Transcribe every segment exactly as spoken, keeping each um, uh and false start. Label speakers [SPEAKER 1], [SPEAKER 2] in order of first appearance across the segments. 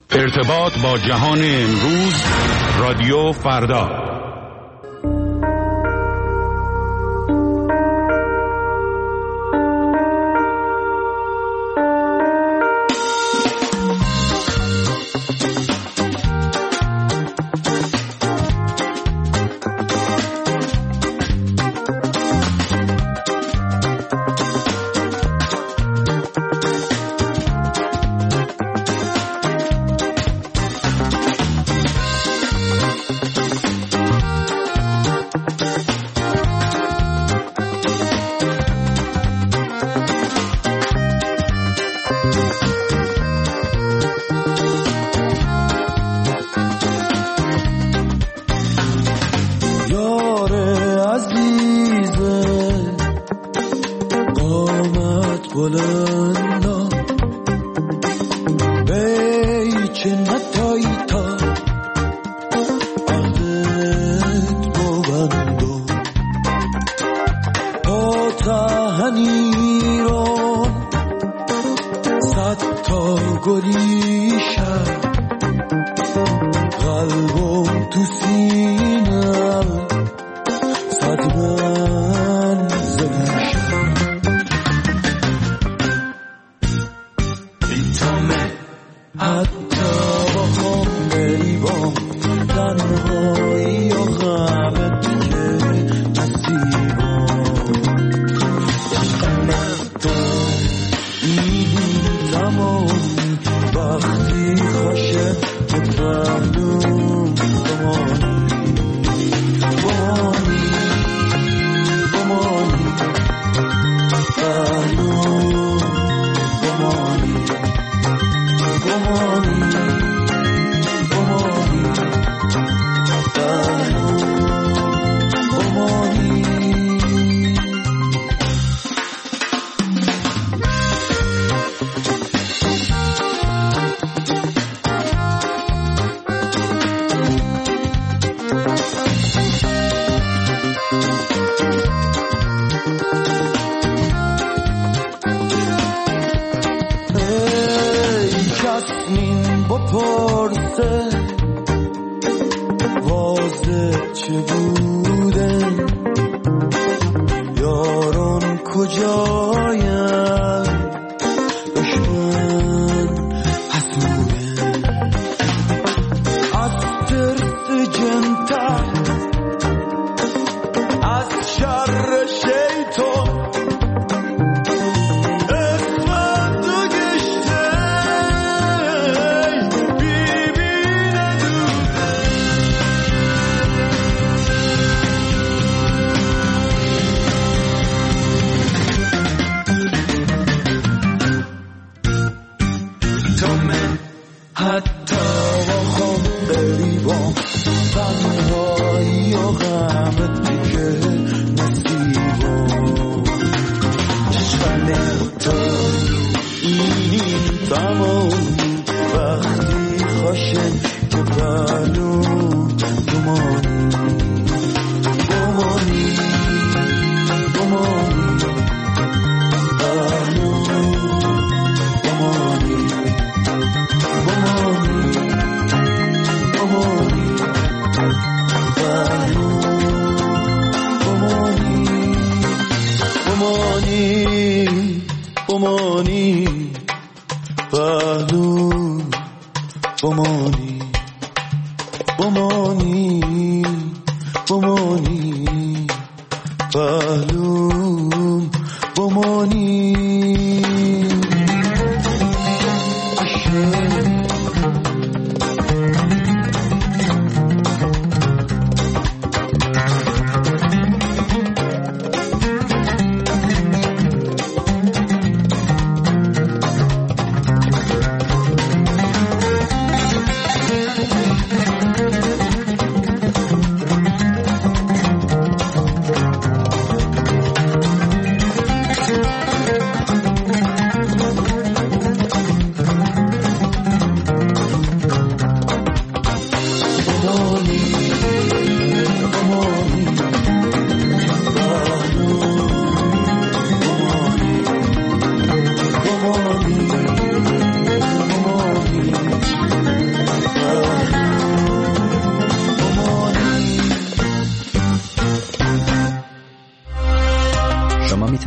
[SPEAKER 1] ارتباط با جهان امروز، رادیو فردا.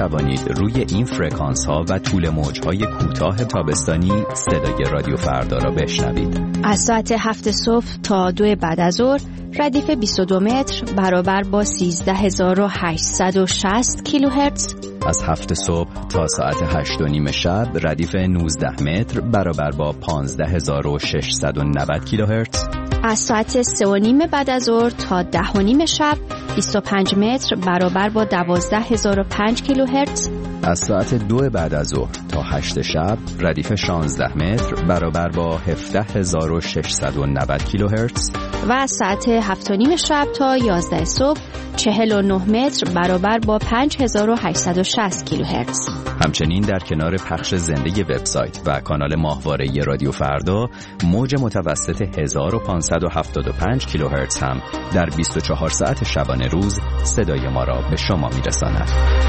[SPEAKER 2] توانید روی این فرکانس ها و طول موج های کوتاه تابستانی صدای رادیو فردا را بشنوید.
[SPEAKER 3] از ساعت هفت صبح تا دو بعد از ظهر ردیف بیست و دو متر برابر با سیزده هزار و هشتصد و شصت کیلوهرتز.
[SPEAKER 2] از هفت صبح تا ساعت هشت و نیم شب ردیف نوزده متر برابر با پانزده هزار و ششصد و نود کیلوهرتز.
[SPEAKER 3] از ساعت سه و نیم بعد از ظهر تا ده و نیم شب بیست و پنج متر برابر با دوازده هزار و پنج کیلوهرتز.
[SPEAKER 2] از ساعت دو بعد از ظهر تا هشت شب ردیف شانزده متر برابر با هفده هزار و ششصد و نود کیلوهرتز.
[SPEAKER 3] و از ساعت هفت و نیم شب تا یازده صبح چهل و نه متر برابر با پنج هزار و هشتصد و شصت کیلوهرتز.
[SPEAKER 2] همچنین در کنار پخش زنده وبسایت و کانال ماهواره رادیو فردا، موج متوسط هزار و پانصد و هفتاد و پنج کیلوهرتز هم در بیست و چهار ساعت شبانه روز صدای ما را به شما میرساند.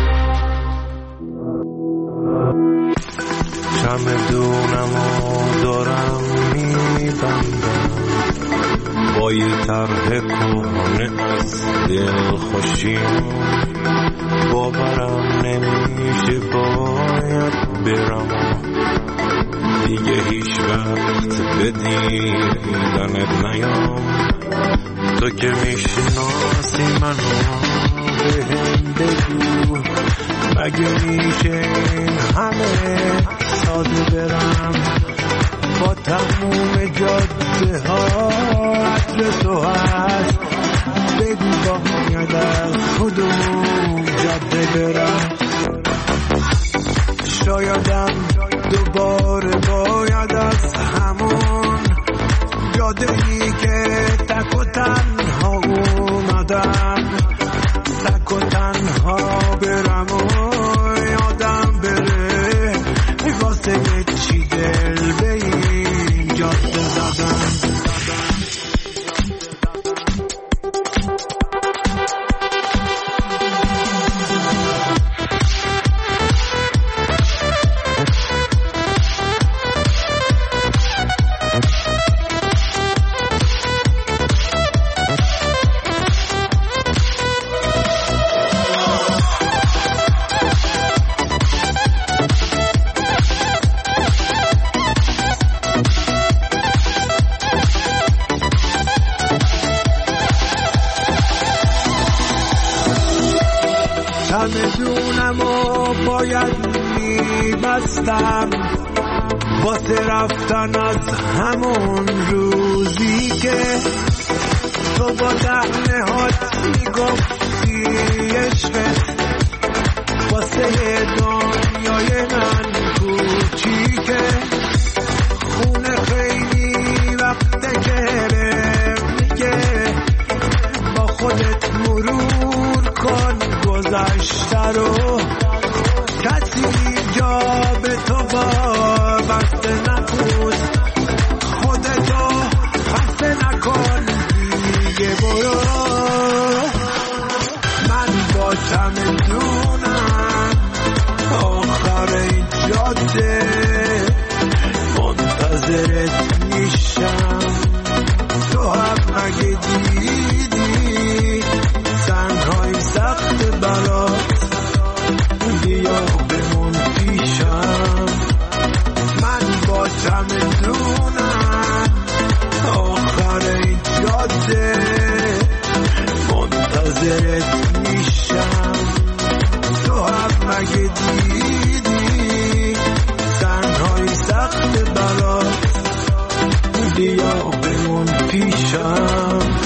[SPEAKER 4] چمدونم و دارم میبندم با یه طرح کهنه از دل خوشیم، باورم نمیشه باید برم دیگه هیچ وقت به دیدنت نیام. تو که میشناسی منو بهم بگو، مگه میشه این همه ساده برم با تموم جاده ها عطر تو هست، بگو باید از کدوم جاده برم. شایدم دوباره باید از همون جاده‌ای که تک و تنها اومدم تک و تنها برم و یادم بره واسه چی دل به این جاده زدم. چمدونم و باید میبستم واسه رفتن از همون روزی که تو با دهنه هات میگفتی عشقت واسه دنیای من کوچیکه. خونه خیلی وقته که میگه با خودت مرور کن گذشته رو، کسی جا به تو وابسته نکن، خودتو خسته نکن دیگه برو. من با چمدونم آخر این جاده منتظرت میشم، تو هم مگه دیدی سنگهای سخت برات، بیا بمون پیشم. من با چمدونم آخر این جاده منتظرت میشم، تو هم مگه دیدی سنگهای سخت برات، بیا بمون پیشم.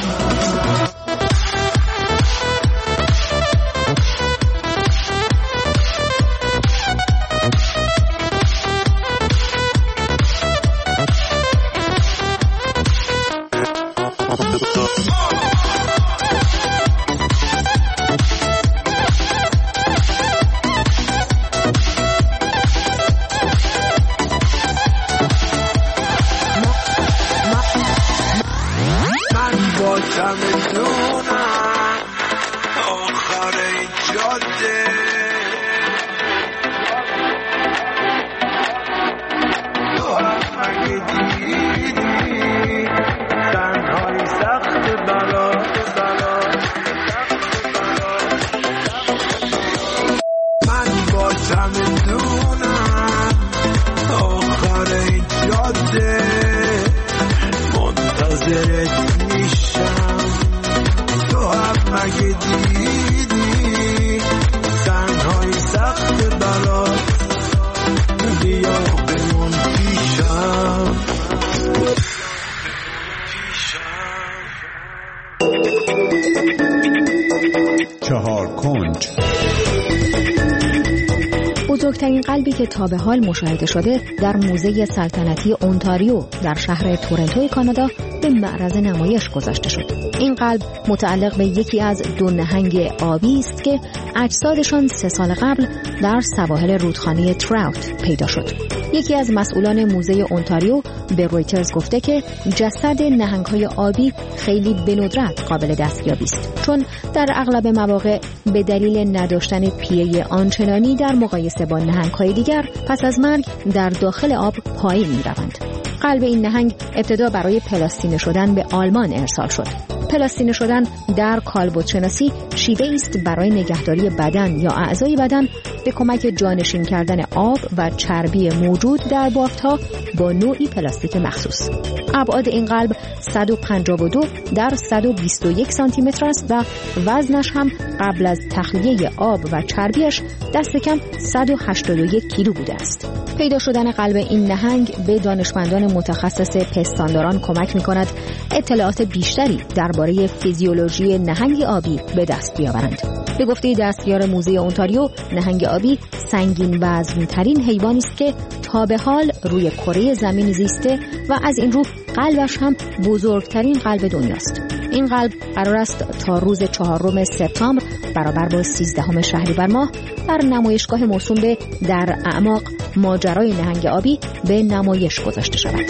[SPEAKER 5] بزرگترین قلبی که تا به حال مشاهده شده در موزه سلطنتی اونتاریو در شهر تورنتو کانادا به معرض نمایش گذاشته شد. این قلب متعلق به یکی از دو نهنگ آبی است که اجسادشان سه سال قبل در سواحل رودخانه تراوت پیدا شد. یکی از مسئولان موزه اونتاریو به رویترز گفته که جسد نهنگ‌های آبی خیلی به ندرت قابل دستیابی است، چون در اغلب مواقع به دلیل نداشتن پیه آنچنانی در مقایسه با نهنگ‌های دیگر پس از مرگ در داخل آب پایین می‌روند. قلب این نهنگ ابتدا برای پلاستینه شدن به آلمان ارسال شد. پلاستینه شدن در کالبدشناسی شیوه‌ای است برای نگهداری بدن یا اعضای بدن به کمک جانشین کردن آب و چربی موجود در بافت‌ها با نوعی پلاستیک مخصوص. ابعاد این قلب صد و پنجاه و دو در صد و بیست و یک سانتی متر است و وزنش هم قبل از تخلیه آب و چربیش دست کم صد و هشتاد و یک کیلو بوده است. پیدا شدن قلب این نهنگ به دانشمندان متخصص پستانداران کمک می‌کند اطلاعات بیشتری درباره فیزیولوژی نهنگ آبی به دست بیاورند. به گفته دستیار موزه اونتاریو، نهنگ آبی سنگین وزن‌ترین حیوانی است که تا به حال روی کره زمین زیسته و از این رو قلبش هم بزرگترین قلب دنیاست. این قلب قرار است تا روز چهارم سپتامبر برابر با سیزدهم شهریور ماه در نمایشگاه موسوم به در اعماق ماجرای نهنگ آبی به نمایش گذاشته شود.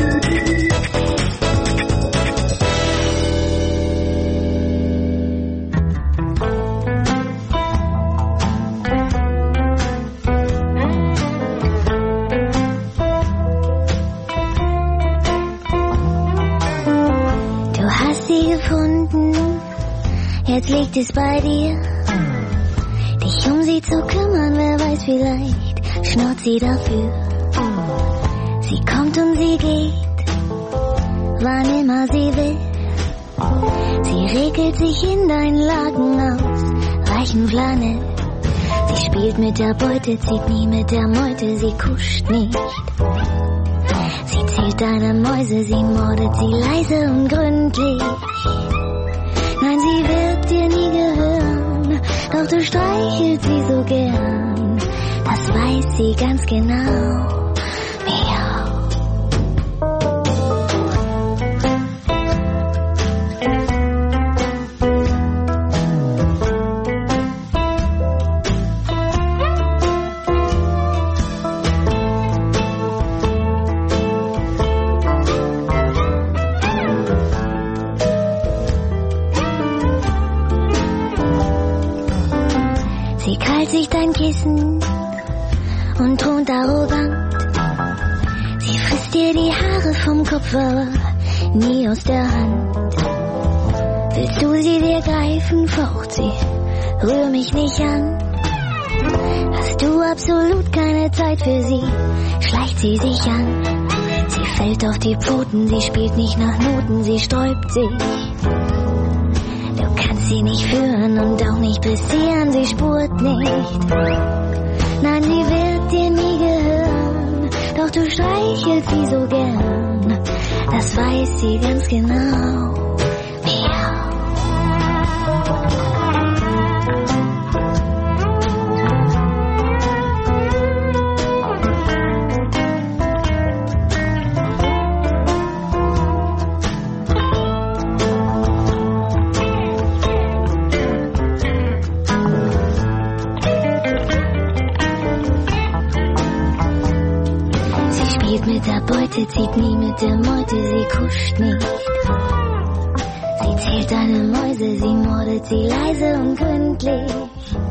[SPEAKER 6] Jetzt liegt es bei dir, dich um sie zu kümmern, wer weiß, vielleicht schnurrt sie dafür. Sie kommt und sie geht, wann immer sie will. Sie regelt sich in deinen Laken aus weichen Flanell. Sie spielt mit der Beute, zieht nie mit der Meute, sie kuscht nicht. Sie zählt deine Mäuse, sie mordet sie leise und gründlich. Nein, sie wird dir nie gehören, doch du streichelst sie so gern. Das weiß sie ganz genau. Miau. Sich dein Kissen und thront arrogant. Sie frisst dir die Haare vom Kopf, aber nie aus der Hand. Willst du sie dir greifen, faucht sie, rühr mich nicht an. Hast du absolut keine Zeit für sie, schleicht sie sich an. Sie fällt auf die Pfoten, sie spielt nicht nach Noten, sie sträubt sich. Sie nicht führen und auch nicht dressieren, sie spurt nicht. Nein, sie wird dir nie gehören, doch du streichelst sie so gern. Das weiß sie ganz genau. Miau. Mit der Beute, zieht nie mit der Meute, sie kuscht nicht. Sie zählt deine Mäuse, sie mordet sie leise und gründlich.